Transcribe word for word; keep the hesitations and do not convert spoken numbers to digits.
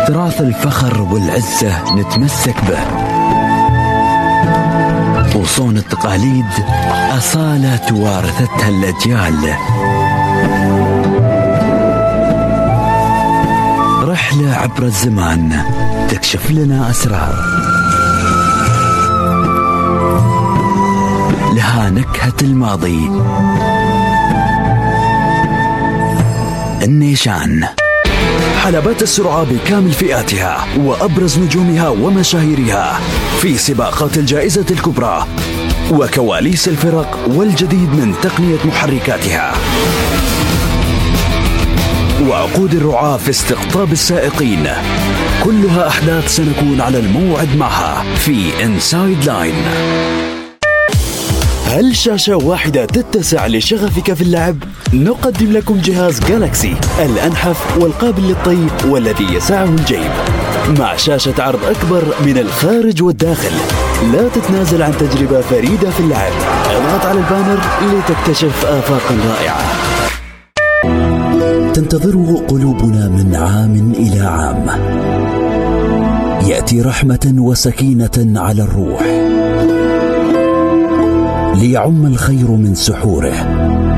تراث الفخر والعزة نتمسك به، وصون التقاليد أصالة توارثتها الأجيال. رحلة عبر الزمان تكشف لنا أسرار لها نكهة الماضي. النيشان، حلبات السرعة بكامل فئاتها وأبرز نجومها ومشاهيرها في سباقات الجائزة الكبرى وكواليس الفرق والجديد من تقنية محركاتها وعقود الرعاة في استقطاب السائقين. كلها أحداث سنكون على الموعد معها في إنسايد لاين. هل شاشة واحدة تتسع لشغفك في اللعب؟ نقدم لكم جهاز جالاكسي الأنحف والقابل للطي والذي يسعه الجيب، مع شاشة عرض أكبر من الخارج والداخل. لا تتنازل عن تجربة فريدة في اللعب. اضغط على البانر لتكتشف آفاقا رائعة. تنتظره قلوبنا من عام إلى عام. يأتي رحمة وسكينة على الروح ليعم الخير من سحوره.